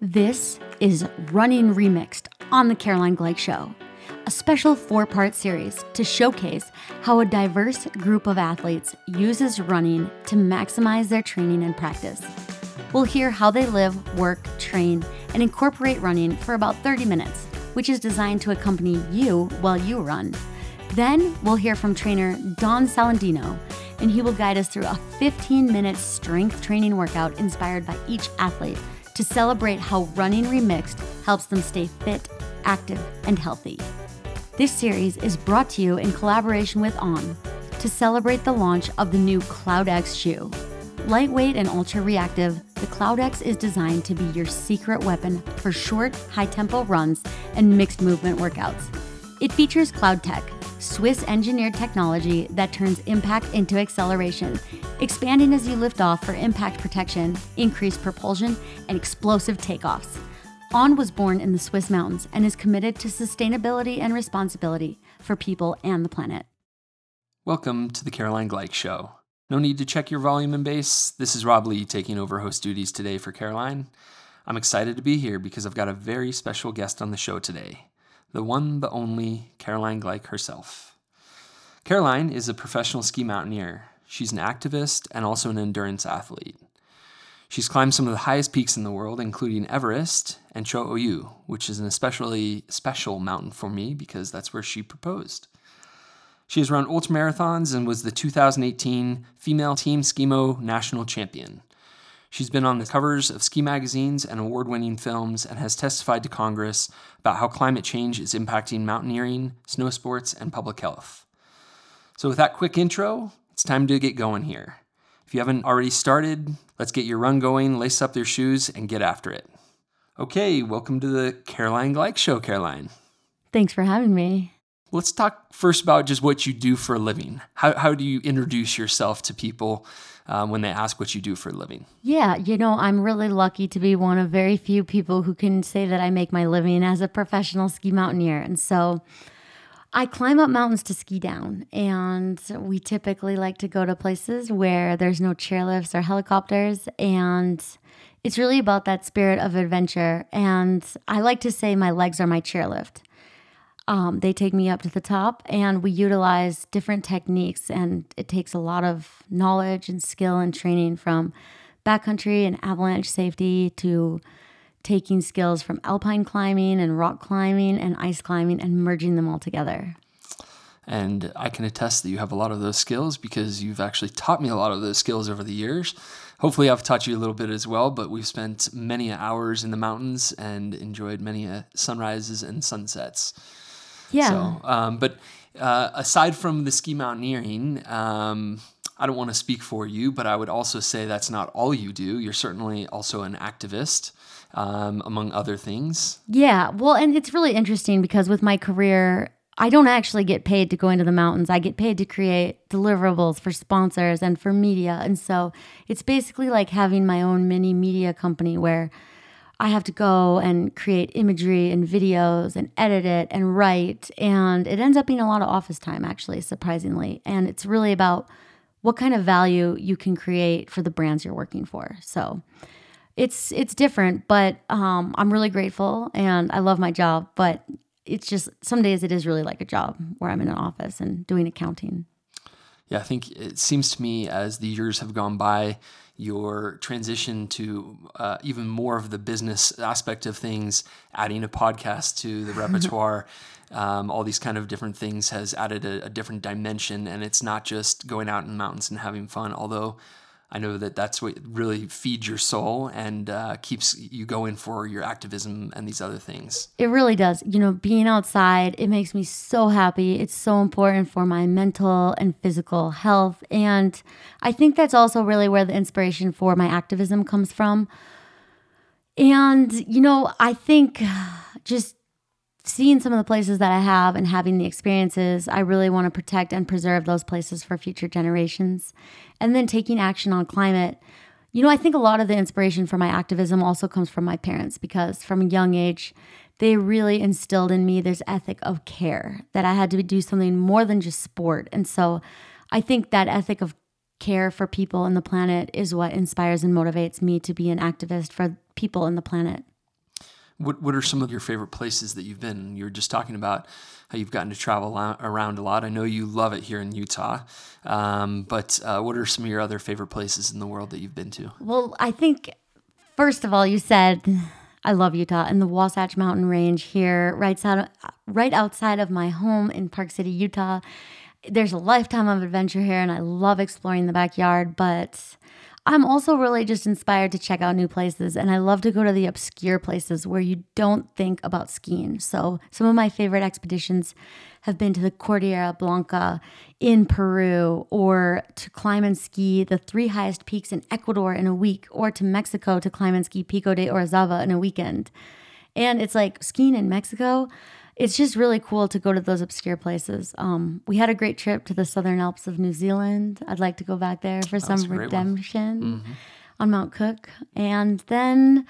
This is Running Remixed on The Caroline Gleich Show, a special 4-part series to showcase how a diverse group of athletes uses running to maximize their training and practice. We'll hear how they live, work, train, and incorporate running for about 30 minutes, which is designed to accompany you while you run. Then we'll hear from trainer Don Salandino, and he will guide us through a 15-minute strength training workout inspired by each athlete to celebrate how Running Remixed helps them stay fit, active, and healthy. This series is brought to you in collaboration with On to celebrate the launch of the new Cloud X shoe. Lightweight and ultra-reactive, the Cloud X is designed to be your secret weapon for short, high-tempo runs and mixed movement workouts. It features Cloud Tech, Swiss-engineered technology that turns impact into acceleration, expanding as you lift off for impact protection, increased propulsion, and explosive takeoffs. On was born in the Swiss mountains and is committed to sustainability and responsibility for people and the planet. Welcome to the Caroline Gleich Show. No need to check your volume and bass. This is Rob Lee taking over host duties today for Caroline. I'm excited to be here because I've got a very special guest on the show today. The one, the only, Caroline Gleich herself. Caroline is a professional ski mountaineer. She's an activist and also an endurance athlete. She's climbed some of the highest peaks in the world, including Everest and Cho Oyu, which is an especially special mountain for me because that's where she proposed. She has run ultramarathons and was the 2018 Female Team Skimo National Champion. She's been on the covers of ski magazines and award-winning films and has testified to Congress about how climate change is impacting mountaineering, snow sports, and public health. So with that quick intro, it's time to get going here. If you haven't already started, let's get your run going, lace up your shoes, and get after it. Okay, welcome to the Caroline Gleich Show, Caroline. Thanks for having me. Let's talk first about just what you do for a living. How do you introduce yourself to people when they ask what you do for a living? Yeah, I'm really lucky to be one of very few people who can say that I make my living as a professional ski mountaineer. And so I climb up mountains to ski down, and we typically like to go to places where there's no chairlifts or helicopters, and it's really about that spirit of adventure. And I like to say my legs are my chairlift. They take me up to the top, and we utilize different techniques, and it takes a lot of knowledge and skill and training from backcountry and avalanche safety to taking skills from alpine climbing and rock climbing and ice climbing and merging them all together. And I can attest that you have a lot of those skills because you've actually taught me a lot of those skills over the years. Hopefully I've taught you a little bit as well, but we've spent many hours in the mountains and enjoyed many sunrises and sunsets. Yeah. So, aside from the ski mountaineering, I don't want to speak for you, but I would also say that's not all you do. You're certainly also an activist, among other things. Yeah. Well, and it's really interesting because with my career, I don't actually get paid to go into the mountains. I get paid to create deliverables for sponsors and for media. And so it's basically like having my own mini media company where I have to go and create imagery and videos and edit it and write. And it ends up being a lot of office time, actually, surprisingly. And it's really about what kind of value you can create for the brands you're working for. So it's different, but I'm really grateful and I love my job. But it's just some days it is really like a job where I'm in an office and doing accounting. Yeah, I think it seems to me as the years have gone by, your transition to even more of the business aspect of things, adding a podcast to the repertoire, all these kind of different things has added a different dimension. And it's not just going out in the mountains and having fun, although I know that that's what really feeds your soul and keeps you going for your activism and these other things. It really does. Being outside, it makes me so happy. It's so important for my mental and physical health. And I think that's also really where the inspiration for my activism comes from. And, I think just seeing some of the places that I have and having the experiences, I really want to protect and preserve those places for future generations. And then taking action on climate. I think a lot of the inspiration for my activism also comes from my parents because from a young age, they really instilled in me this ethic of care, that I had to do something more than just sport. And so I think that ethic of care for people and the planet is what inspires and motivates me to be an activist for people and the planet. What are some of your favorite places that you've been? You were just talking about how you've gotten to travel around a lot. I know you love it here in Utah, but what are some of your other favorite places in the world that you've been to? Well, I think, first of all, you said, I love Utah and the Wasatch Mountain Range here, right outside of my home in Park City, Utah. There's a lifetime of adventure here, and I love exploring the backyard, but I'm also really just inspired to check out new places, and I love to go to the obscure places where you don't think about skiing. So some of my favorite expeditions have been to the Cordillera Blanca in Peru, or to climb and ski the 3 highest peaks in Ecuador in a week, or to Mexico to climb and ski Pico de Orizaba in a weekend. And it's like skiing in Mexico, it's just really cool to go to those obscure places. We had a great trip to the Southern Alps of New Zealand. I'd like to go back there for some redemption on Mount Cook. And then,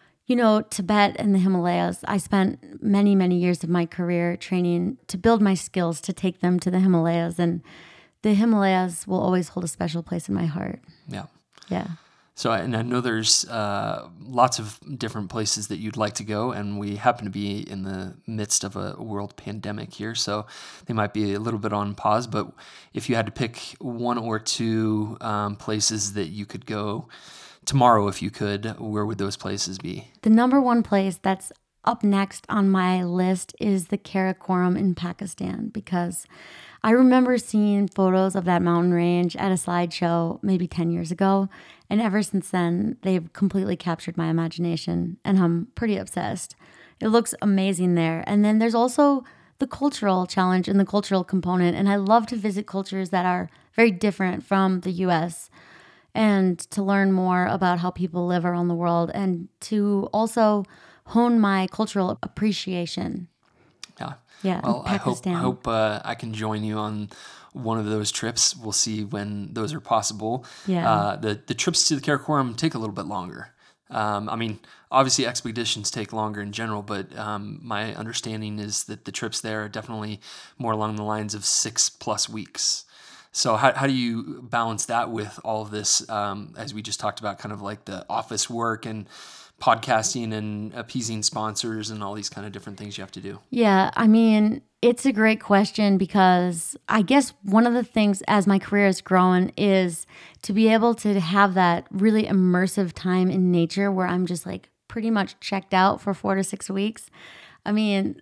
Tibet and the Himalayas. I spent many, many years of my career training to build my skills to take them to the Himalayas. And the Himalayas will always hold a special place in my heart. Yeah. Yeah. So, and I know there's lots of different places that you'd like to go, and we happen to be in the midst of a world pandemic here, so they might be a little bit on pause. But if you had to pick 1 or 2 places that you could go tomorrow, if you could, where would those places be? The number 1 place that's up next on my list is the Karakoram in Pakistan, because I remember seeing photos of that mountain range at a slideshow maybe 10 years ago. And ever since then, they've completely captured my imagination, and I'm pretty obsessed. It looks amazing there. And then there's also the cultural challenge and the cultural component. And I love to visit cultures that are very different from the U.S. and to learn more about how people live around the world, and to also hone my cultural appreciation. Yeah. Yeah. Well, Pakistan. I hope I can join you on one of those trips. We'll see when those are possible. Yeah. The trips to the Karakoram take a little bit longer. I mean, obviously expeditions take longer in general, but my understanding is that the trips there are definitely more along the lines of 6+ weeks. So how do you balance that with all of this, as we just talked about, kind of like the office work and podcasting and appeasing sponsors and all these kind of different things you have to do? Yeah, I mean, it's a great question, because I guess one of the things as my career has grown is to be able to have that really immersive time in nature where I'm just like pretty much checked out for 4 to 6 weeks. I mean,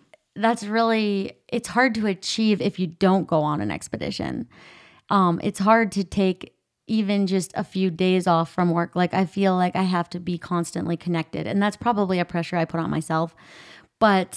it's hard to achieve if you don't go on an expedition. It's hard to take even just a few days off from work. Like, I feel like I have to be constantly connected, and that's probably a pressure I put on myself. But,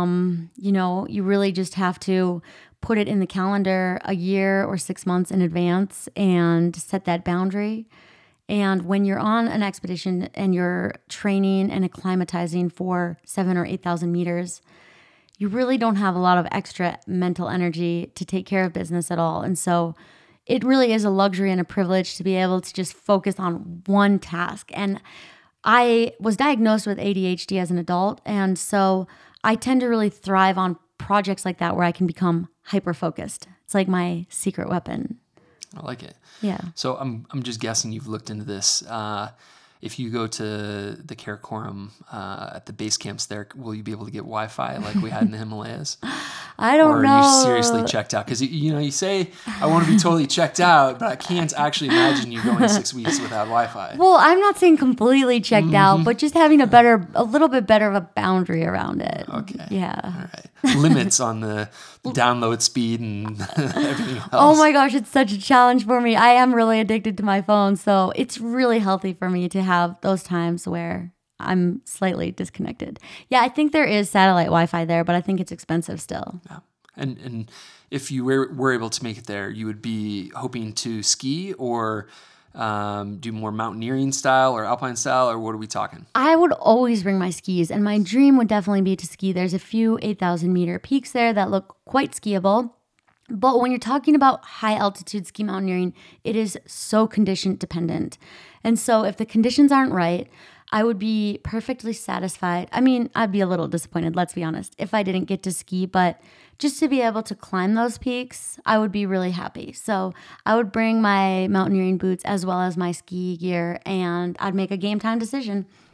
you really just have to put it in the calendar a year or 6 months in advance and set that boundary. And when you're on an expedition and you're training and acclimatizing for 7,000 or 8,000 meters, you really don't have a lot of extra mental energy to take care of business at all. And so it really is a luxury and a privilege to be able to just focus on one task. And I was diagnosed with ADHD as an adult, and so I tend to really thrive on projects like that where I can become hyper-focused. It's like my secret weapon. I like it. Yeah. So I'm just guessing you've looked into this. If you go to the Karakoram at the base camps there, will you be able to get Wi-Fi like we had in the Himalayas? I don't know. Or are you seriously checked out? Because you say, I want to be totally checked out, but I can't actually imagine you going 6 weeks without Wi-Fi. Well, I'm not saying completely checked out, but just having a little bit better of a boundary around it. Okay. Yeah. All right. Limits on the download speed and everything else. Oh my gosh, it's such a challenge for me. I am really addicted to my phone, so it's really healthy for me to have those times where I'm slightly disconnected. Yeah, I think there is satellite Wi-Fi there, but I think it's expensive still. Yeah. And if you were able to make it there, you would be hoping to ski or do more mountaineering style or alpine style, or what are we talking? I would always bring my skis, and my dream would definitely be to ski. There's a few 8,000 meter peaks there that look quite skiable. But when you're talking about high altitude ski mountaineering, it is so condition dependent. And so if the conditions aren't right, I would be perfectly satisfied. I mean, I'd be a little disappointed, let's be honest, if I didn't get to ski, but just to be able to climb those peaks, I would be really happy. So I would bring my mountaineering boots as well as my ski gear, and I'd make a game time decision. Yeah.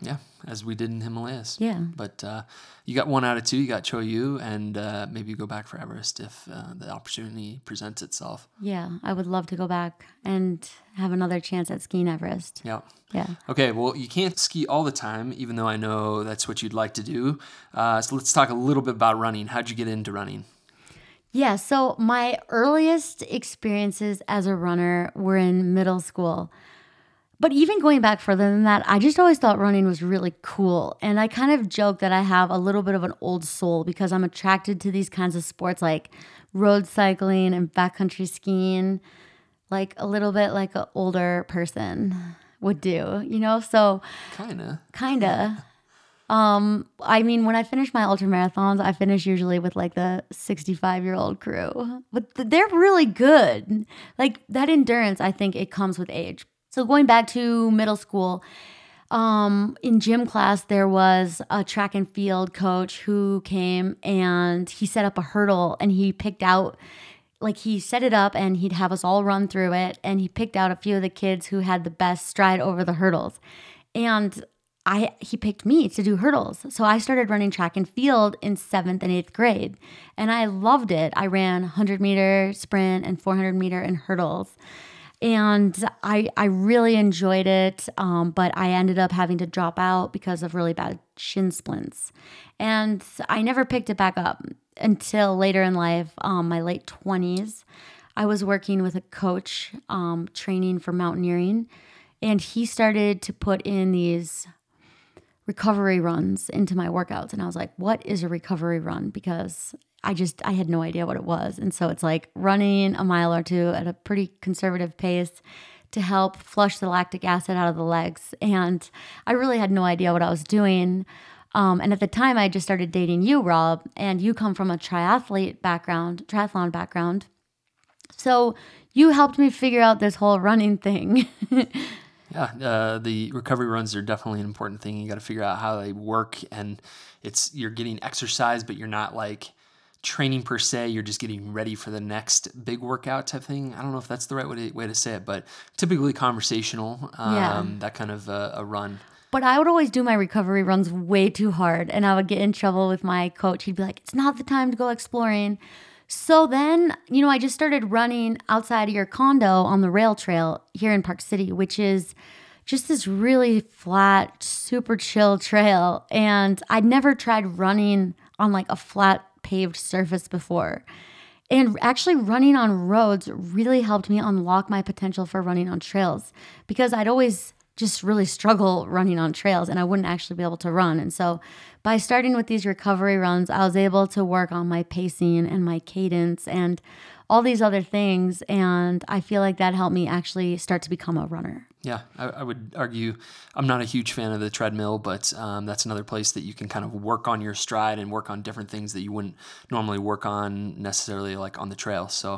as we did in Himalayas. Yeah. But you got 1 out of 2. You got Cho-Yu, and maybe you go back for Everest if the opportunity presents itself. Yeah, I would love to go back and have another chance at skiing Everest. Yeah. Yeah. Okay, well, you can't ski all the time, even though I know that's what you'd like to do. So let's talk a little bit about running. How'd you get into running? Yeah, so my earliest experiences as a runner were in middle school. But even going back further than that, I just always thought running was really cool. And I kind of joke that I have a little bit of an old soul because I'm attracted to these kinds of sports like road cycling and backcountry skiing, like a little bit like an older person would do, So Kinda. I mean, when I finish my ultra marathons, I finish usually with like the 65-year-old crew, but they're really good. Like that endurance, I think it comes with age. So going back to middle school, in gym class, there was a track and field coach who came and he set up a hurdle and he picked out, like he set it up and he'd have us all run through it. And he picked out a few of the kids who had the best stride over the hurdles. And he picked me to do hurdles. So I started running track and field in 7th and 8th grade. And I loved it. I ran 100-meter sprint and 400-meter in hurdles. And I really enjoyed it, but I ended up having to drop out because of really bad shin splints. And I never picked it back up until later in life, my late 20s. I was working with a coach training for mountaineering, and he started to put in these recovery runs into my workouts. And I was like, what is a recovery run? Because I had no idea what it was. And so it's like running a mile or two at a pretty conservative pace to help flush the lactic acid out of the legs. And I really had no idea what I was doing. And at the time I just started dating you, Rob, and you come from a triathlon background. So you helped me figure out this whole running thing. Yeah, the recovery runs are definitely an important thing. You got to figure out how they work, and you're getting exercise, but you're not like training per se. You're just getting ready for the next big workout type thing. I don't know if that's the right way to say it, but typically conversational, that kind of a run. But I would always do my recovery runs way too hard, and I would get in trouble with my coach. He'd be like, it's not the time to go exploring. So then, I just started running outside of your condo on the rail trail here in Park City, which is just this really flat, super chill trail. And I'd never tried running on like a flat paved surface before. And actually running on roads really helped me unlock my potential for running on trails because I'd always just really struggle running on trails and I wouldn't actually be able to run. And so by starting with these recovery runs, I was able to work on my pacing and my cadence and all these other things. And I feel like that helped me actually start to become a runner. Yeah, I would argue I'm not a huge fan of the treadmill, but that's another place that you can kind of work on your stride and work on different things that you wouldn't normally work on necessarily like on the trail. So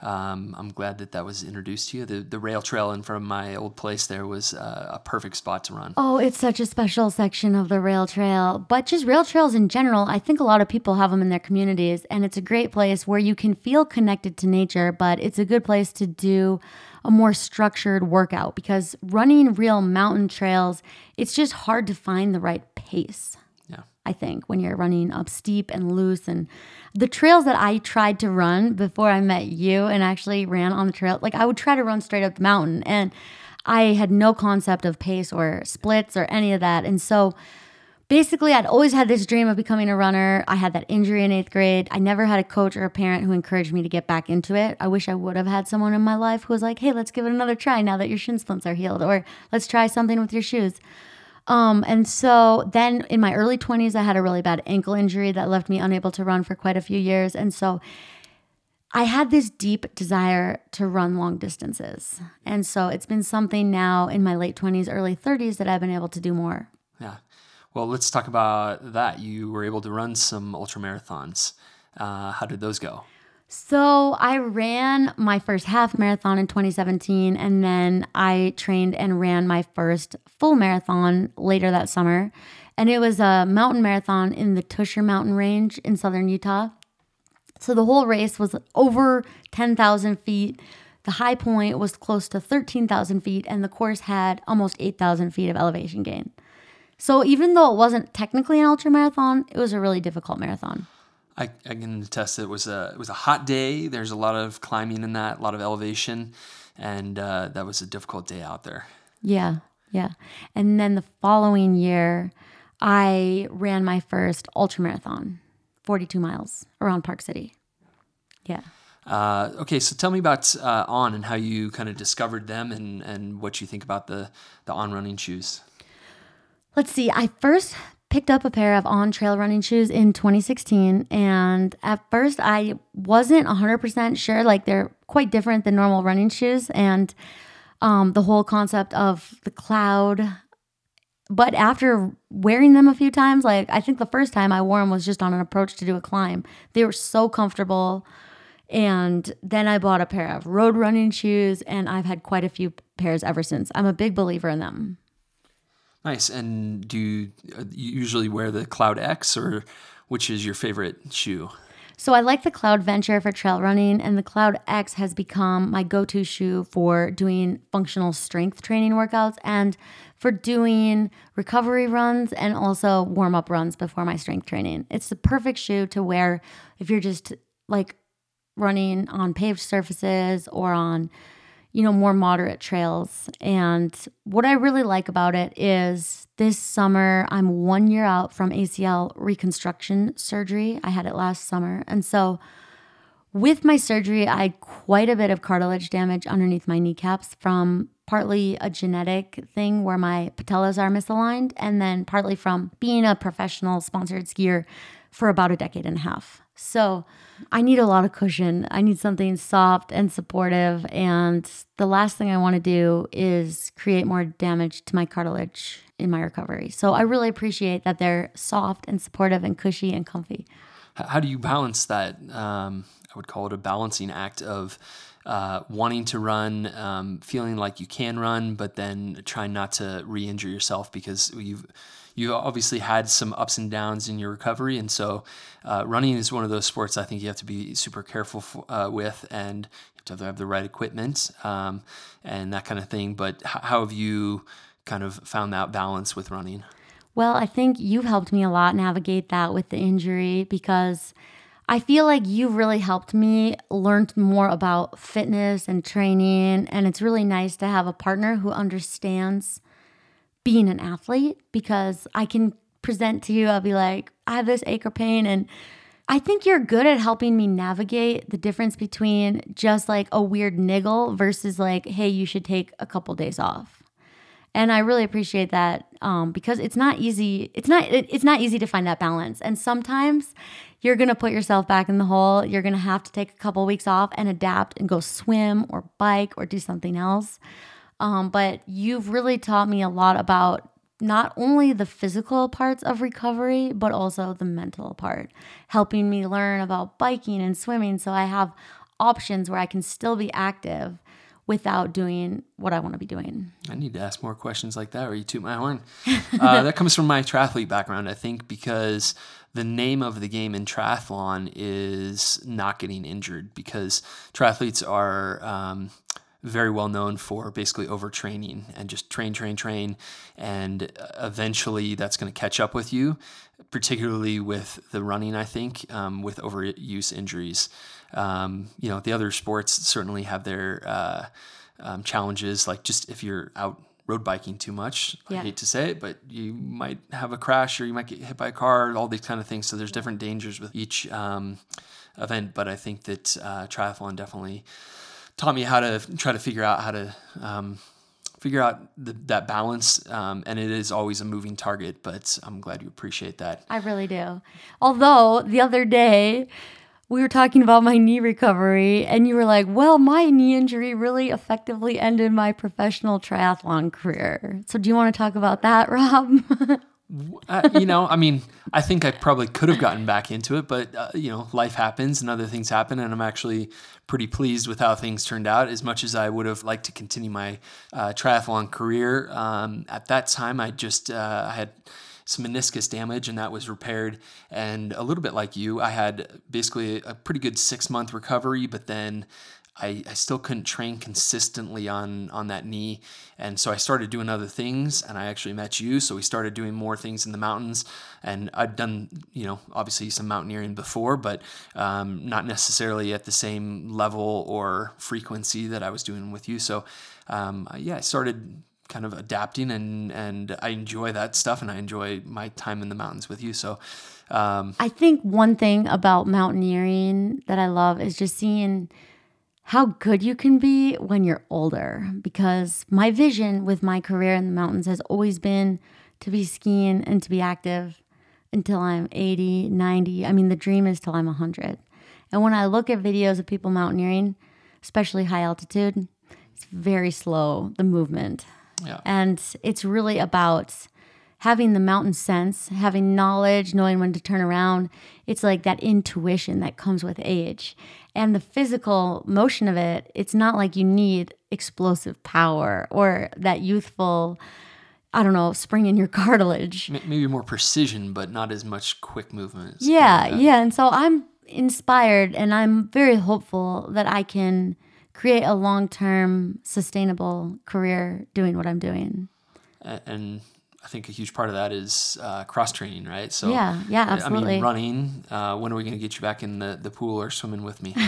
I'm glad that was introduced to you. The rail trail in front of my old place there was a perfect spot to run. Oh, it's such a special section of the rail trail. But just rail trails in general, I think a lot of people have them in their communities, and it's a great place where you can feel connected to nature, but it's a good place to do a more structured workout because running real mountain trails, it's just hard to find the right pace. Yeah. I think when you're running up steep and loose, and the trails that I tried to run before I met you and actually ran on the trail, like I would try to run straight up the mountain and I had no concept of pace or splits or any of that. And so basically, I'd always had this dream of becoming a runner. I had that injury in 8th grade. I never had a coach or a parent who encouraged me to get back into it. I wish I would have had someone in my life who was like, hey, let's give it another try now that your shin splints are healed, or let's try something with your shoes. And so then in my early 20s, I had a really bad ankle injury that left me unable to run for quite a few years. And so I had this deep desire to run long distances. And so it's been something now in my late 20s, early 30s that I've been able to do more. Yeah. Well, let's talk about that. You were able to run some ultra marathons. How did those go? So I ran my first half marathon in 2017, and then I trained and ran my first full marathon later that summer. And it was a mountain marathon in the Tusher Mountain Range in southern Utah. So the whole race was over 10,000 feet. The high point was close to 13,000 feet, and the course had almost 8,000 feet of elevation gain. So even though it wasn't technically an ultra marathon, it was a really difficult marathon. I can attest that it was a hot day. There's a lot of climbing in that, a lot of elevation, and that was a difficult day out there. Yeah, yeah. And then the following year, I ran my first ultra marathon, 42 miles around Park City. Yeah. Okay, so tell me about On and how you kind of discovered them and what you think about the On running shoes. Let's see. I first picked up a pair of On trail running shoes in 2016. And at first I wasn't 100% sure. Like, they're quite different than normal running shoes. And the whole concept of the cloud. But after wearing them a few times, like, I think the first time I wore them was just on an approach to do a climb. They were so comfortable. And then I bought a pair of road running shoes, and I've had quite a few pairs ever since. I'm a big believer in them. Nice. And do you usually wear the Cloud X, or which is your favorite shoe? So I like the Cloud Venture for trail running, and the Cloud X has become my go-to shoe for doing functional strength training workouts and for doing recovery runs and also warm-up runs before my strength training. It's the perfect shoe to wear if you're just like running on paved surfaces or on, more moderate trails. And what I really like about it is this summer, I'm 1 year out from ACL reconstruction surgery. I had it last summer. And so with my surgery, I had quite a bit of cartilage damage underneath my kneecaps from partly a genetic thing where my patellas are misaligned, and then partly from being a professional sponsored skier for about a decade and a half. So I need a lot of cushion. I need something soft and supportive. And the last thing I want to do is create more damage to my cartilage in my recovery. So I really appreciate that they're soft and supportive and cushy and comfy. How do you balance that? I would call it a balancing act of wanting to run, feeling like you can run, but then trying not to re-injure yourself, because you obviously had some ups and downs in your recovery. And so running is one of those sports I think you have to be super careful with, and you have to have the right equipment and that kind of thing. But how have you kind of found that balance with running? Well, I think you've helped me a lot navigate that with the injury, because I feel like you've really helped me learn more about fitness and training. And it's really nice to have a partner who understands being an athlete, because I can present to you, I'll be like, I have this ache or pain. And I think you're good at helping me navigate the difference between just like a weird niggle versus like, hey, you should take a couple days off. And I really appreciate that because it's not easy. It's not easy to find that balance. And sometimes you're going to put yourself back in the hole. You're going to have to take a couple weeks off and adapt and go swim or bike or do something else. But you've really taught me a lot about not only the physical parts of recovery, but also the mental part, helping me learn about biking and swimming so I have options where I can still be active without doing what I want to be doing. I need to ask more questions like that, or you toot my horn. That comes from my triathlete background, I think, because the name of the game in triathlon is not getting injured, because triathletes are very well known for basically overtraining and just train. And eventually that's going to catch up with you, particularly with the running, I think, with overuse injuries. The other sports certainly have their challenges, like just if you're out road biking too much, I hate to say it, but you might have a crash or you might get hit by a car, all these kind of things. So there's different dangers with each event. But I think that triathlon definitely taught me how to try to figure out how to that balance. And it is always a moving target, but I'm glad you appreciate that. I really do. Although the other day we were talking about my knee recovery and you were like, well, my knee injury really effectively ended my professional triathlon career. So do you want to talk about that, Rob? I think I probably could have gotten back into it, but, life happens and other things happen. And I'm actually pretty pleased with how things turned out, as much as I would have liked to continue my triathlon career. At that time, I had some meniscus damage and that was repaired. And a little bit like you, I had basically a pretty good 6-month recovery, but then I still couldn't train consistently on that knee. And so I started doing other things, and I actually met you. So we started doing more things in the mountains, and I'd done, obviously some mountaineering before, but not necessarily at the same level or frequency that I was doing with you. So I started kind of adapting, and I enjoy that stuff, and I enjoy my time in the mountains with you. So I think one thing about mountaineering that I love is just seeing how good you can be when you're older, because my vision with my career in the mountains has always been to be skiing and to be active until I'm 80, 90. I mean, the dream is till I'm 100. And when I look at videos of people mountaineering, especially high altitude, it's very slow, the movement. Yeah. And it's really about having the mountain sense, having knowledge, knowing when to turn around. It's like that intuition that comes with age. And the physical motion of it, it's not like you need explosive power or that youthful, spring in your cartilage. Maybe more precision, but not as much quick movements. Yeah. And so I'm inspired, and I'm very hopeful that I can create a long-term sustainable career doing what I'm doing. And I think a huge part of that is cross-training, right? So yeah, absolutely. I mean, running, when are we going to get you back in the pool or swimming with me?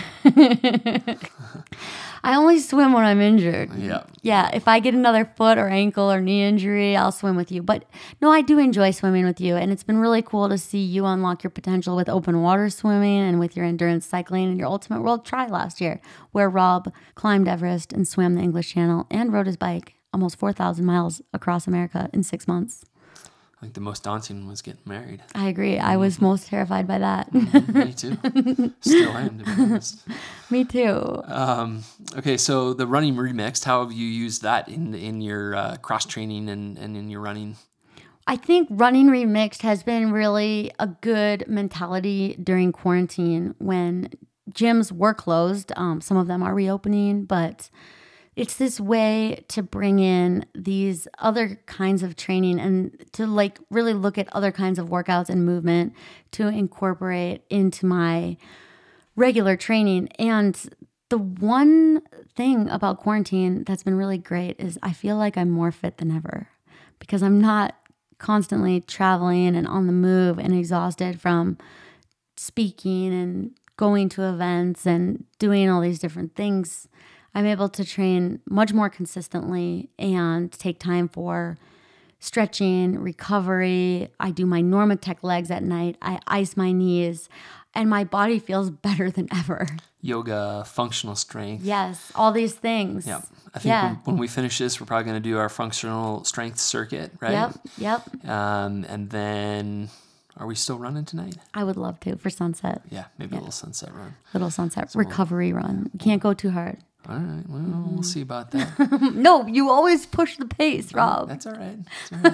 I only swim when I'm injured. Yeah. Yeah, if I get another foot or ankle or knee injury, I'll swim with you. But no, I do enjoy swimming with you, and it's been really cool to see you unlock your potential with open water swimming and with your endurance cycling and your Ultimate World Tri last year, where Rob climbed Everest and swam the English Channel and rode his bike almost 4,000 miles across America in 6 months. I think the most daunting was getting married. I agree. I was most terrified by that. Me too. Still am, to be honest. Me too. Okay, so the running remixed, how have you used that in your cross-training and in your running? I think running remixed has been really a good mentality during quarantine when gyms were closed. Some of them are reopening, but it's this way to bring in these other kinds of training and to really look at other kinds of workouts and movement to incorporate into my regular training. And the one thing about quarantine that's been really great is I feel like I'm more fit than ever because I'm not constantly traveling and on the move and exhausted from speaking and going to events and doing all these different things. I'm able to train much more consistently and take time for stretching, recovery. I do my Normatec legs at night. I ice my knees, and my body feels better than ever. Yoga, functional strength. Yes, all these things. Yeah. I think when we finish this, we're probably going to do our functional strength circuit, right? Yep. And then, are we still running tonight? I would love to for sunset. Yeah, maybe a little sunset run. Little sunset recovery run. You can't go too hard. All right. Well, we'll see about that. No, you always push the pace, Rob. That's all right.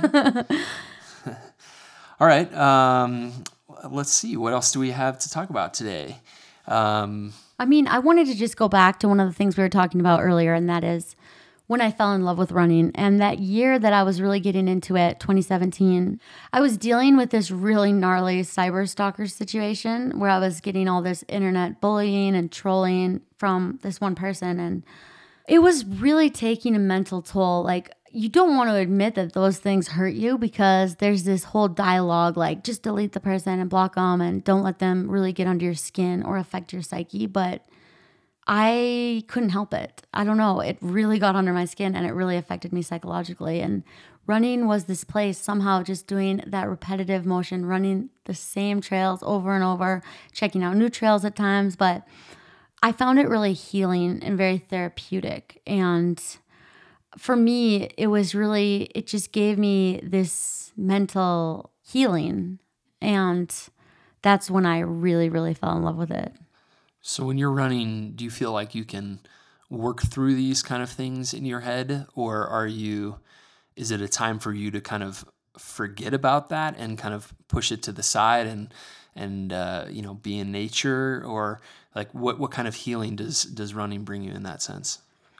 All right. Let's see. What else do we have to talk about today? I wanted to just go back to one of the things we were talking about earlier, and that is when I fell in love with running. And that year that I was really getting into it, 2017, I was dealing with this really gnarly cyber stalker situation where I was getting all this internet bullying and trolling from this one person. And it was really taking a mental toll. Like, you don't want to admit that those things hurt you because there's this whole dialogue, like just delete the person and block them and don't let them really get under your skin or affect your psyche. But I couldn't help it. I don't know. It really got under my skin and it really affected me psychologically. And running was this place, somehow just doing that repetitive motion, running the same trails over and over, checking out new trails at times. But I found it really healing and very therapeutic. And for me, it just gave me this mental healing. And that's when I really, really fell in love with it. So when you're running, do you feel like you can work through these kind of things in your head? Or is it a time for you to kind of forget about that and kind of push it to the side and be in nature? Or like what kind of healing does running bring you in that sense?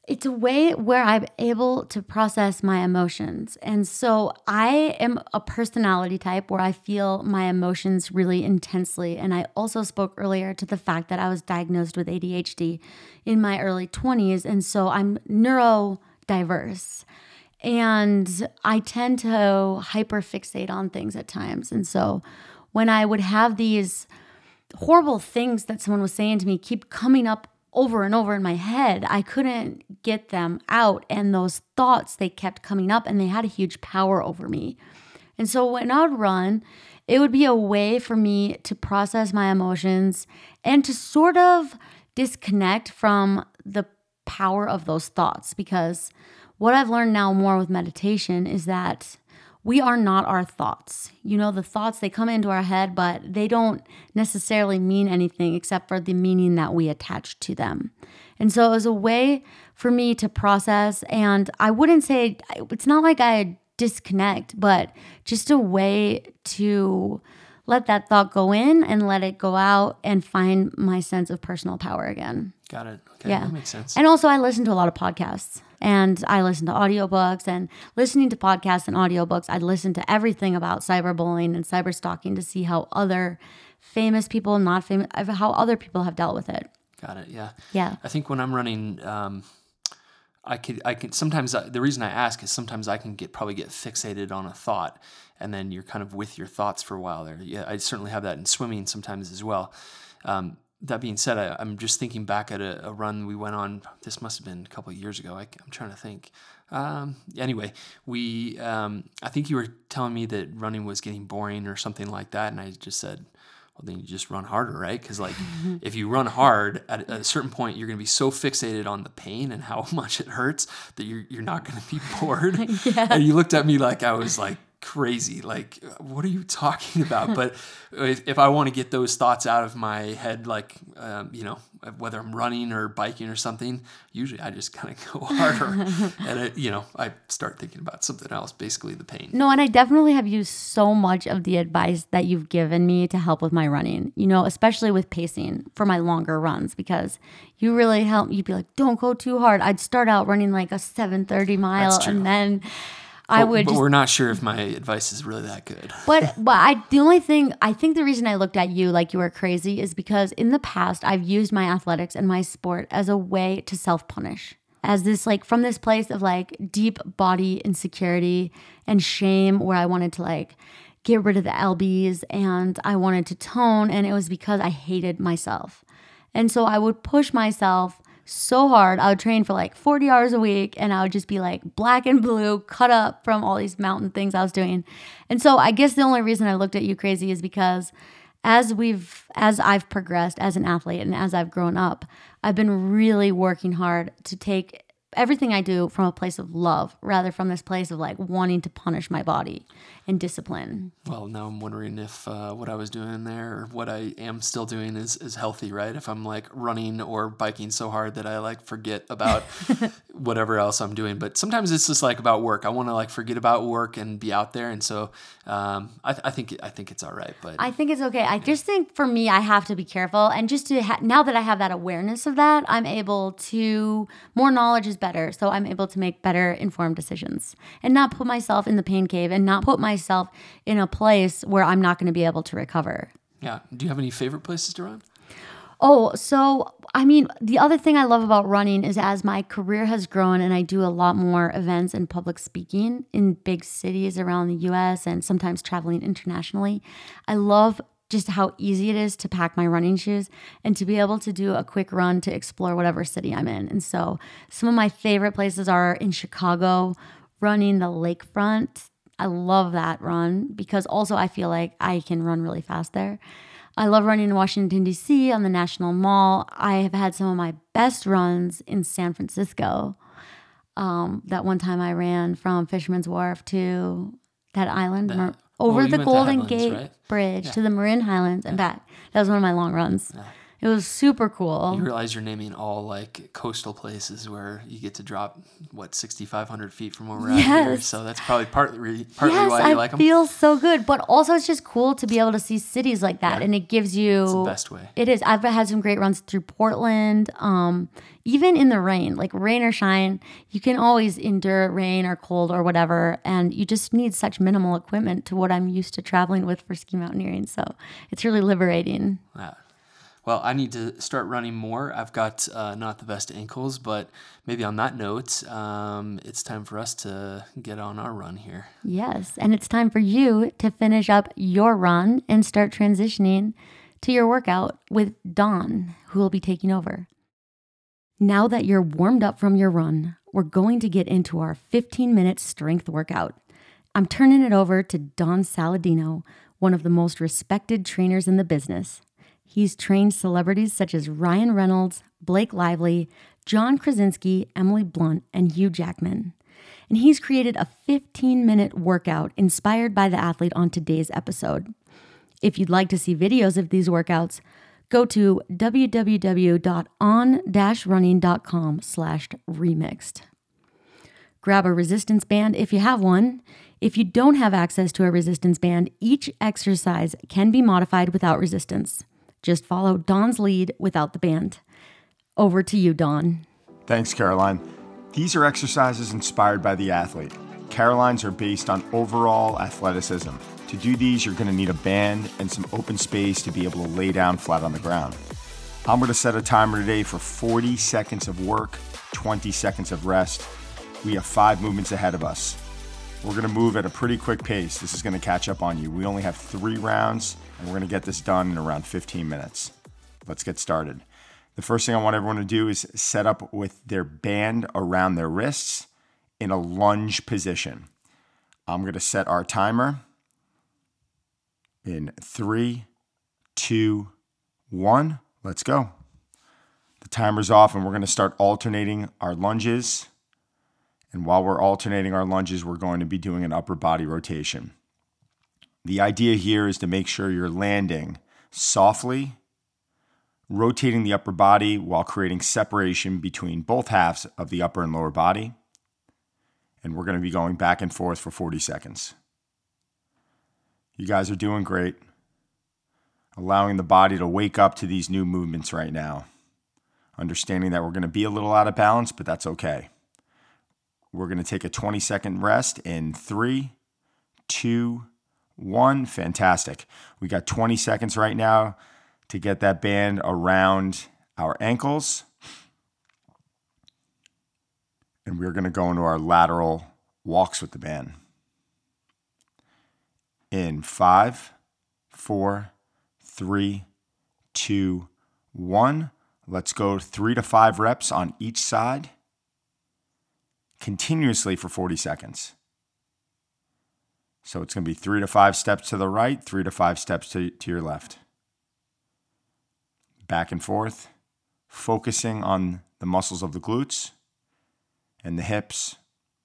It's a way where I'm able to process my emotions. And so I am a personality type where I feel my emotions really intensely. And I also spoke earlier to the fact that I was diagnosed with ADHD in my early 20s. And so I'm neurodiverse. And I tend to hyperfixate on things at times. And so when I would have these horrible things that someone was saying to me keep coming up over and over in my head, I couldn't get them out. And those thoughts, they kept coming up and they had a huge power over me. And so when I would run, it would be a way for me to process my emotions and to sort of disconnect from the power of those thoughts. Because what I've learned now more with meditation is that we are not our thoughts. You know, the thoughts, they come into our head, but they don't necessarily mean anything except for the meaning that we attach to them. And so it was a way for me to process, and I wouldn't say, it's not like I disconnect, but just a way to let that thought go in and let it go out and find my sense of personal power again. Got it. Okay, yeah. That makes sense. And also I listen to a lot of podcasts. And I listen to audiobooks, and listening to podcasts and audiobooks, I'd listen to everything about cyberbullying and cyberstalking to see how other famous people, not famous, how other people have dealt with it. Got it. Yeah. Yeah. I think when I'm running, I can sometimes, the reason I ask is sometimes I can probably get fixated on a thought, and then you're kind of with your thoughts for a while there. Yeah. I certainly have that in swimming sometimes as well. That being said, I'm just thinking back at a run we went on. This must have been a couple of years ago. I'm trying to think. Anyway, I think you were telling me that running was getting boring or something like that. And I just said, well, then you just run harder, right? Because like if you run hard, at a certain point, you're going to be so fixated on the pain and how much it hurts that you're not going to be bored. Yeah. And you looked at me like I was like crazy. Like, what are you talking about? But if I want to get those thoughts out of my head, like, whether I'm running or biking or something, usually I just kind of go harder and I start thinking about something else, basically the pain. No, and I definitely have used so much of the advice that you've given me to help with my running, especially with pacing for my longer runs, because you really help. You'd be like, don't go too hard. I'd start out running like a 7:30 mile. That's true. And then but we're not sure if my advice is really that good. But I think the reason I looked at you like you were crazy is because in the past I've used my athletics and my sport as a way to self-punish, as this like from this place of like deep body insecurity and shame where I wanted to like get rid of the lbs and I wanted to tone, and it was because I hated myself. And so I would push myself so hard. I would train for like 40 hours a week, and I would just be like black and blue, cut up from all these mountain things I was doing. And so I guess the only reason I looked at you crazy is because as I've progressed as an athlete and as I've grown up, I've been really working hard to take everything I do from a place of love rather from this place of like wanting to punish my body and discipline. Well, now I'm wondering if what I was doing there or what I am still doing is healthy, right? If I'm like running or biking so hard that I like forget about whatever else I'm doing. But sometimes it's just like about work. I want to like forget about work and be out there. And so I think it's all right. But I think it's okay. I just think for me, I have to be careful. And just to now that I have that awareness of that, I'm able to, more knowledge is better. So I'm able to make better informed decisions and not put myself in the pain cave and not put myself in a place where I'm not going to be able to recover. Yeah. Do you have any favorite places to run? Oh, so I mean, the other thing I love about running is as my career has grown and I do a lot more events and public speaking in big cities around the US and sometimes traveling internationally, I love just how easy it is to pack my running shoes and to be able to do a quick run to explore whatever city I'm in. And so some of my favorite places are in Chicago, running the lakefront. I love that run because also I feel like I can run really fast there. I love running in Washington, D.C. on the National Mall. I have had some of my best runs in San Francisco. That one time I ran from Fisherman's Wharf to that island, over the Golden Gate Bridge to the Marin Highlands and back. That was one of my long runs. Yeah. It was super cool. You realize you're naming all like coastal places where you get to drop 6,500 feet from where we're at here. So that's probably partly why you like them. It feels so good, but also it's just cool to be able to see cities like that, and it gives you. It's the best way. It is. I've had some great runs through Portland. Even in the rain, like rain or shine, you can always endure rain or cold or whatever, and you just need such minimal equipment to what I'm used to traveling with for ski mountaineering. So it's really liberating. Wow. Well, I need to start running more. I've got not the best ankles, but maybe on that note, it's time for us to get on our run here. Yes, and it's time for you to finish up your run and start transitioning to your workout with Dawn, who will be taking over. Now that you're warmed up from your run, we're going to get into our 15-minute strength workout. I'm turning it over to Dawn Saladino, one of the most respected trainers in the business. He's trained celebrities such as Ryan Reynolds, Blake Lively, John Krasinski, Emily Blunt, and Hugh Jackman. And he's created a 15-minute workout inspired by the athlete on today's episode. If you'd like to see videos of these workouts, go to www.on-running.com/remixed. Grab a resistance band if you have one. If you don't have access to a resistance band, each exercise can be modified without resistance. Just follow Dawn's lead without the band. Over to you, Dawn. Thanks, Caroline. These are exercises inspired by the athlete. Caroline's are based on overall athleticism. To do these, you're going to need a band and some open space to be able to lay down flat on the ground. I'm going to set a timer today for 40 seconds of work, 20 seconds of rest. We have 5 movements ahead of us. We're going to move at a pretty quick pace. This is going to catch up on you. We only have 3 rounds, and we're going to get this done in around 15 minutes. Let's get started. The first thing I want everyone to do is set up with their band around their wrists in a lunge position. I'm going to set our timer in 3, 2, 1. Let's go. The timer's off, and we're going to start alternating our lunges. And while we're alternating our lunges, we're going to be doing an upper body rotation. The idea here is to make sure you're landing softly, rotating the upper body while creating separation between both halves of the upper and lower body. And we're going to be going back and forth for 40 seconds. You guys are doing great. Allowing the body to wake up to these new movements right now. Understanding that we're going to be a little out of balance, but that's okay. We're going to take a 20-second rest in 3, 2, 1. Fantastic. We got 20 seconds right now to get that band around our ankles. And we're going to go into our lateral walks with the band. In 5, 4, 3, 2, 1. Let's go 3 to 5 reps on each side, continuously for 40 seconds. So it's going to be 3 to 5 steps to the right, 3 to 5 steps to your left. Back and forth, focusing on the muscles of the glutes and the hips.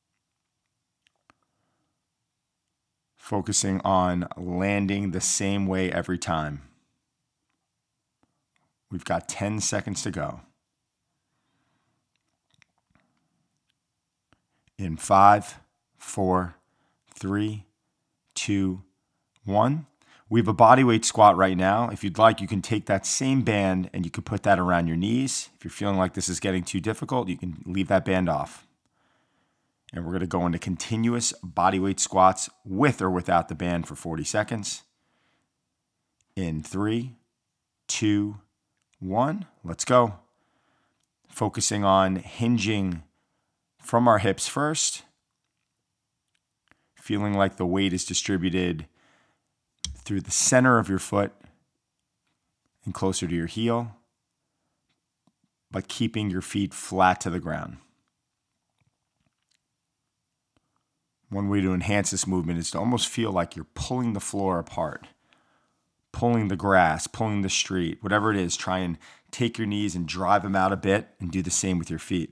Focusing on landing the same way every time. We've got 10 seconds to go. In 5, 4, 3, 2, 1. We have a bodyweight squat right now. If you'd like, you can take that same band and you can put that around your knees. If you're feeling like this is getting too difficult, you can leave that band off. And we're going to go into continuous bodyweight squats with or without the band for 40 seconds. In 3, 2, 1. Let's go. Focusing on hinging from our hips first. Feeling like the weight is distributed through the center of your foot and closer to your heel, but keeping your feet flat to the ground. One way to enhance this movement is to almost feel like you're pulling the floor apart, pulling the grass, pulling the street, whatever it is. Try and take your knees and drive them out a bit and do the same with your feet.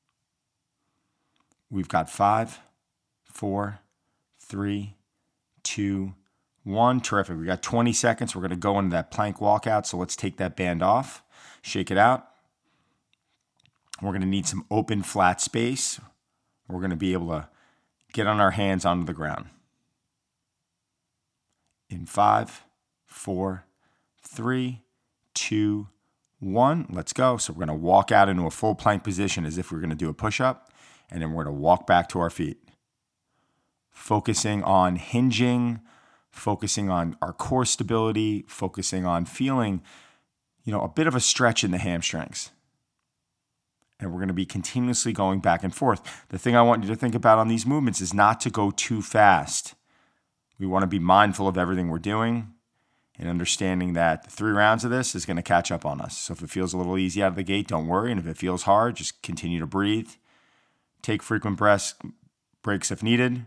We've got 5, 4, 3, 2, 1. Terrific. We got 20 seconds. We're going to go into that plank walkout. So let's take that band off. shake it out. We're going to need some open, flat space. We're going to be able to get on our hands onto the ground. In 5, 4, 3, 2, 1. Let's go. So we're going to walk out into a full plank position as if we're going to do a push-up, and then we're going to walk back to our feet. Focusing on hinging, focusing on our core stability, focusing on feeling, a bit of a stretch in the hamstrings. And we're going to be continuously going back and forth. The thing I want you to think about on these movements is not to go too fast. We want to be mindful of everything we're doing and understanding that the 3 rounds of this is going to catch up on us. So if it feels a little easy out of the gate, don't worry. And if it feels hard, just continue to breathe. Take frequent breaks if needed.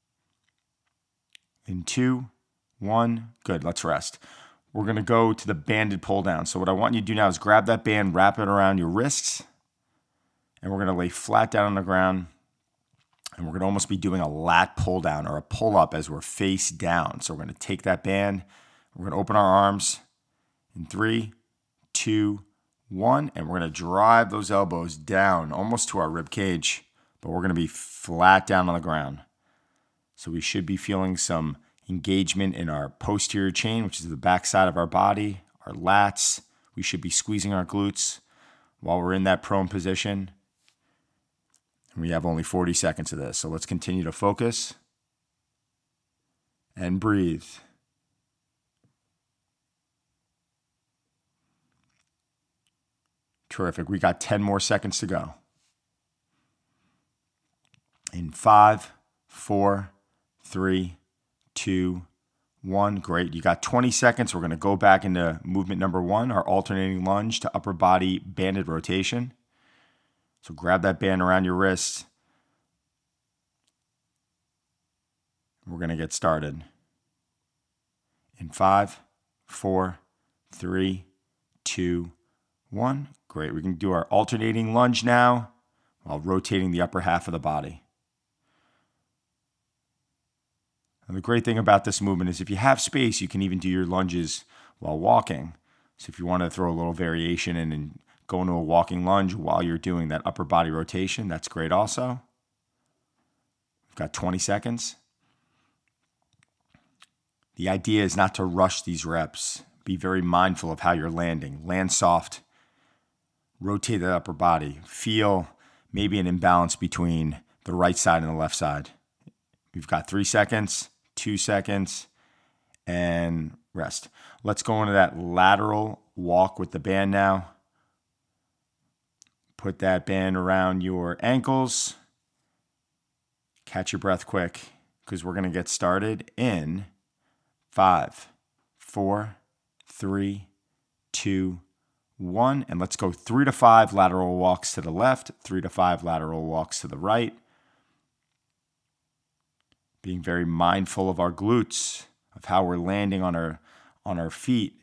In 2, 1, good, let's rest. We're going to go to the banded pull down. So what I want you to do now is grab that band, wrap it around your wrists, and we're going to lay flat down on the ground, and we're going to almost be doing a lat pull down or a pull up as we're face down. So we're going to take that band, we're going to open our arms in 3, 2, 1, and we're going to drive those elbows down almost to our rib cage, but we're going to be flat down on the ground. So we should be feeling some engagement in our posterior chain, which is the back side of our body, our lats. We should be squeezing our glutes while we're in that prone position. And we have only 40 seconds of this. So let's continue to focus and breathe. Terrific. We got 10 more seconds to go. In 5, 4, 3, 2, 1. Great. You got 20 seconds. We're going to go back into movement number 1, our alternating lunge to upper body banded rotation. So grab that band around your wrist. We're going to get started. In 5, 4, 3, 2, 1. Great. We can do our alternating lunge now while rotating the upper half of the body. And the great thing about this movement is if you have space, you can even do your lunges while walking. So if you want to throw a little variation in and go into a walking lunge while you're doing that upper body rotation, that's great also. We've got 20 seconds. The idea is not to rush these reps. Be very mindful of how you're landing. Land soft. Rotate the upper body. Feel maybe an imbalance between the right side and the left side. We've got 3 seconds. 2 seconds, and rest. Let's go into that lateral walk with the band now. Put that band around your ankles. Catch your breath quick because we're going to get started in 5, 4, 3, 2, 1. And let's go 3 to 5 lateral walks to the left, 3 to 5 lateral walks to the right. Being very mindful of our glutes, of how we're landing on our feet.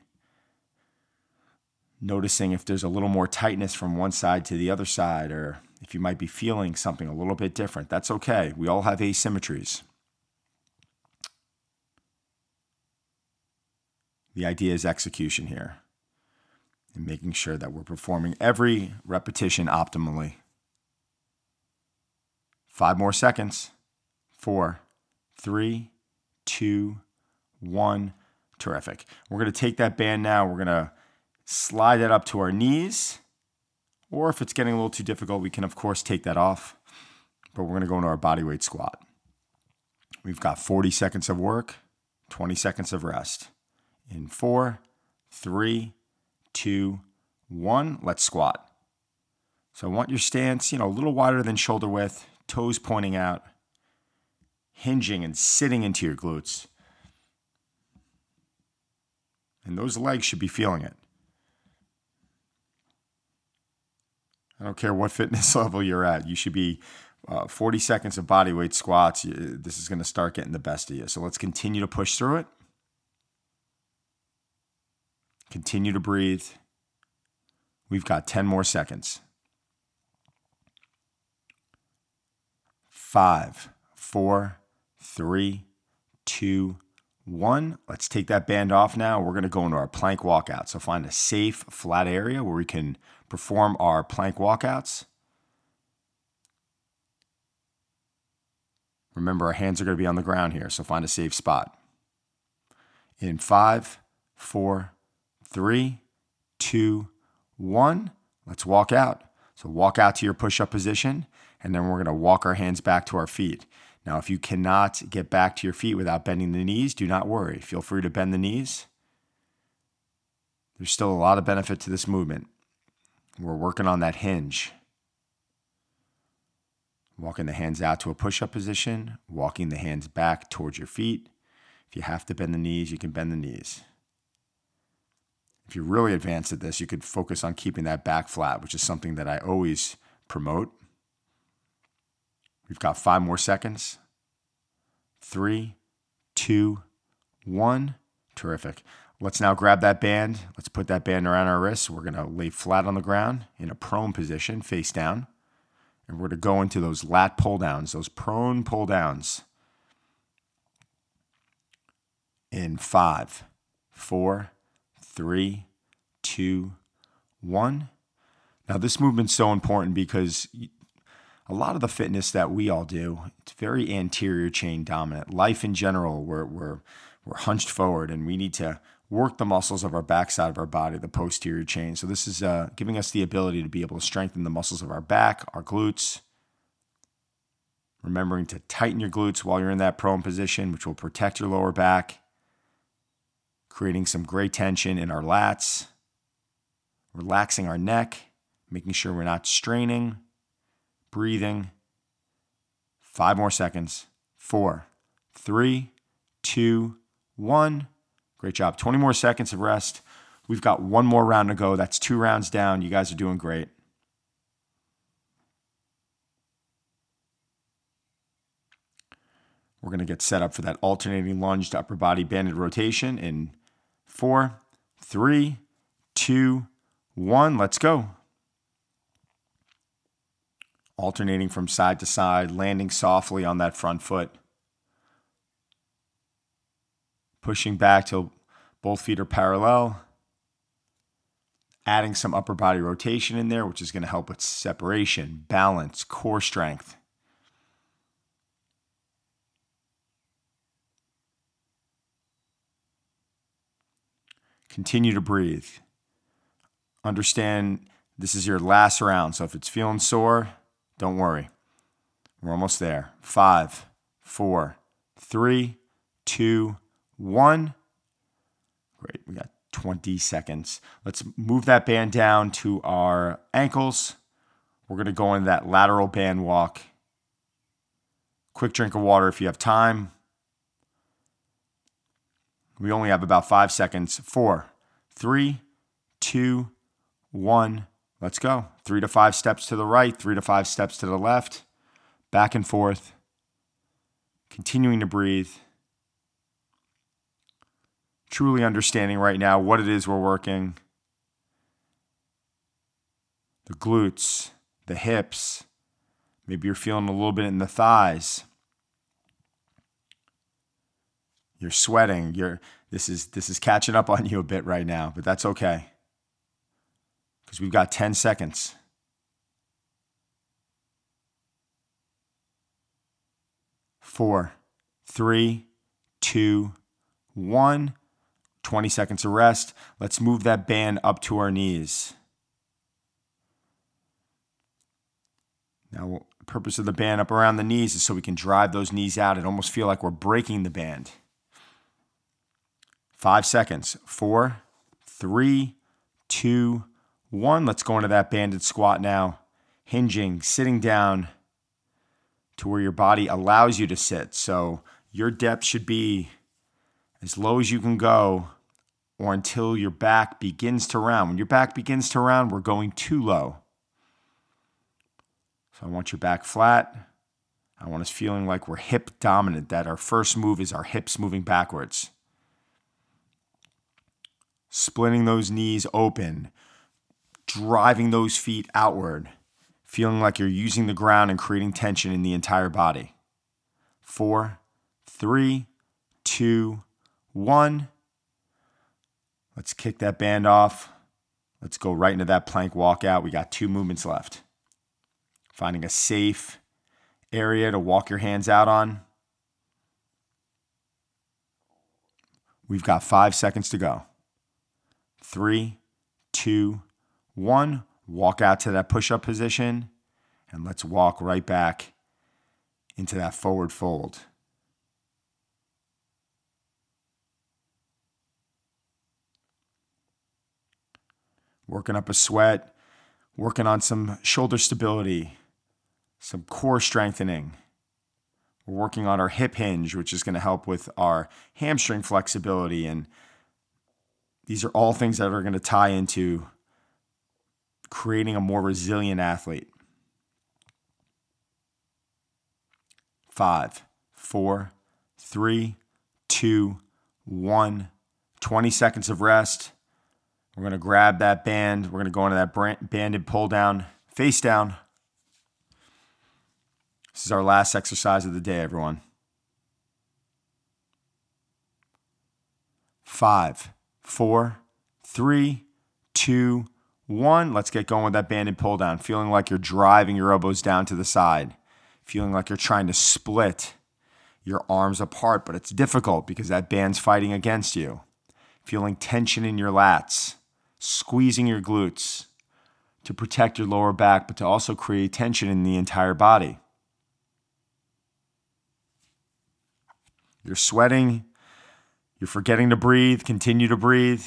Noticing if there's a little more tightness from one side to the other side, or if you might be feeling something a little bit different. That's okay. We all have asymmetries. The idea is execution here and making sure that we're performing every repetition optimally. 5 more seconds. 4, 3, 2, 1. Terrific. We're going to take that band now. We're going to slide it up to our knees. Or if it's getting a little too difficult, we can, of course, take that off. But we're going to go into our bodyweight squat. We've got 40 seconds of work, 20 seconds of rest. In 4, 3, 2, 1, let's squat. So I want your stance, a little wider than shoulder width, toes pointing out. Hinging and sitting into your glutes. And those legs should be feeling it. I don't care what fitness level you're at. You should be 40 seconds of bodyweight squats. This is going to start getting the best of you. So let's continue to push through it. Continue to breathe. We've got 10 more seconds. 5, 4, 3, 2, 1. Let's take that band off now. We're going to go into our plank walkout. So find a safe, flat area where we can perform our plank walkouts. Remember, our hands are going to be on the ground here, so find a safe spot. In 5, 4, 3, 2, 1, let's walk out. So walk out to your push-up position, and then we're going to walk our hands back to our feet. Now, if you cannot get back to your feet without bending the knees, do not worry. Feel free to bend the knees. There's still a lot of benefit to this movement. We're working on that hinge. Walking the hands out to a push-up position, walking the hands back towards your feet. If you have to bend the knees, you can bend the knees. If you're really advanced at this, you could focus on keeping that back flat, which is something that I always promote. We've got 5 more seconds. 3, 2, 1. Terrific. Let's now grab that band. Let's put that band around our wrists. We're going to lay flat on the ground in a prone position, face down. And we're going to go into those lat pull downs, those prone pull downs. In 5, 4, 3, 2, 1. Now this movement's so important because a lot of the fitness that we all do, it's very anterior chain dominant. Life in general, we're hunched forward and we need to work the muscles of our backside of our body, the posterior chain. So this is giving us the ability to be able to strengthen the muscles of our back, our glutes. Remembering to tighten your glutes while you're in that prone position, which will protect your lower back. Creating some great tension in our lats. Relaxing our neck, making sure we're not straining. Breathing. 5 more seconds. 4, 3, 2, 1. Great job. 20 more seconds of rest. We've got 1 more round to go. That's 2 rounds down. You guys are doing great. We're going to get set up for that alternating lunge to upper body banded rotation in 4, 3, 2, 1. Let's go. Alternating from side to side, landing softly on that front foot. Pushing back till both feet are parallel. Adding some upper body rotation in there, which is going to help with separation, balance, core strength. Continue to breathe. Understand this is your last round, so if it's feeling sore, don't worry. We're almost there. 5, 4, 3, 2, 1. Great. We got 20 seconds. Let's move that band down to our ankles. We're going to go into that lateral band walk. Quick drink of water if you have time. We only have about 5 seconds. 4, 3, 2, 1. Let's go. 3 to 5 steps to the right, 3 to 5 steps to the left. Back and forth. Continuing to breathe. Truly understanding right now what it is we're working. The glutes, the hips. Maybe you're feeling a little bit in the thighs. You're sweating. This is catching up on you a bit right now, but that's okay. Because we've got 10 seconds. 4, 3, 2, 1. 20 seconds of rest. Let's move that band up to our knees. Now, the purpose of the band up around the knees is so we can drive those knees out and almost feel like we're breaking the band. 5 seconds. 4, 3, 2, 1. Let's go into that banded squat now. Hinging, sitting down to where your body allows you to sit. So your depth should be as low as you can go or until your back begins to round. When your back begins to round, we're going too low. So I want your back flat. I want us feeling like we're hip dominant, that our first move is our hips moving backwards. Splitting those knees open, driving those feet outward, feeling like you're using the ground and creating tension in the entire body. 4, 3, 2, 1. Let's kick that band off. Let's go right into that plank walkout. We got 2 movements left. Finding a safe area to walk your hands out on. We've got 5 seconds to go. 3, 2, 1. Walk out to that push-up position, and let's walk right back into that forward fold. Working up a sweat, working on some shoulder stability, some core strengthening. We're working on our hip hinge, which is going to help with our hamstring flexibility. And these are all things that are going to tie into creating a more resilient athlete. 5, 4, 3, 2, 1. 20 seconds of rest. We're going to grab that band. We're going to go into that banded pull down, face down. This is our last exercise of the day, everyone. 5, 4, 3, 2, 1. Let's get going with that banded pull down. Feeling like you're driving your elbows down to the side. Feeling like you're trying to split your arms apart, but it's difficult because that band's fighting against you. Feeling tension in your lats. Squeezing your glutes to protect your lower back, but to also create tension in the entire body. You're sweating. You're forgetting to breathe. Continue to breathe.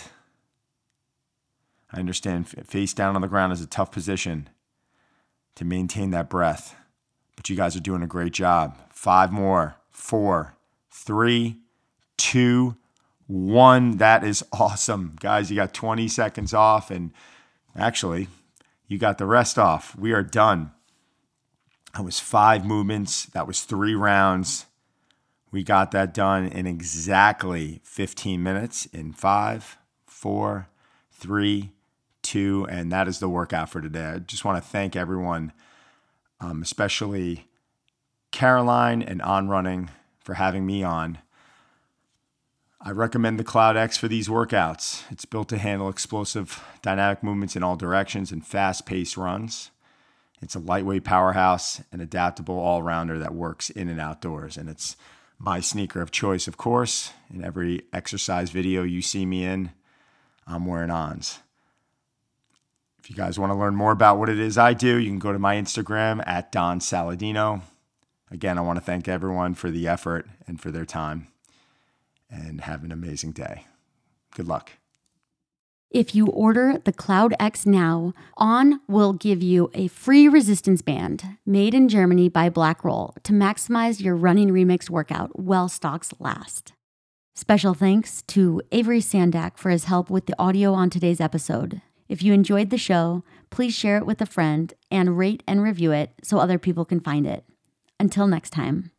I understand face down on the ground is a tough position to maintain that breath, but you guys are doing a great job. 5 more. 4, 3, 2, 1. That is awesome. Guys, you got 20 seconds off, and actually, you got the rest off. We are done. That was 5 movements. That was 3 rounds. We got that done in exactly 15 minutes in 5, 4, 3, 2, and that is the workout for today. I just want to thank everyone, especially Caroline and On Running, for having me on. I recommend the Cloud X for these workouts. It's built to handle explosive dynamic movements in all directions and fast-paced runs. It's a lightweight powerhouse, an adaptable all-rounder that works in and outdoors. And it's my sneaker of choice, of course. In every exercise video you see me in, I'm wearing Ons. If you guys want to learn more about what it is I do, you can go to my Instagram at Don Saladino. Again, I want to thank everyone for the effort and for their time. And have an amazing day. Good luck. If you order the Cloud X now, On will give you a free resistance band made in Germany by Blackroll to maximize your running remix workout while stocks last. Special thanks to Avery Sandak for his help with the audio on today's episode. If you enjoyed the show, please share it with a friend and rate and review it so other people can find it. Until next time.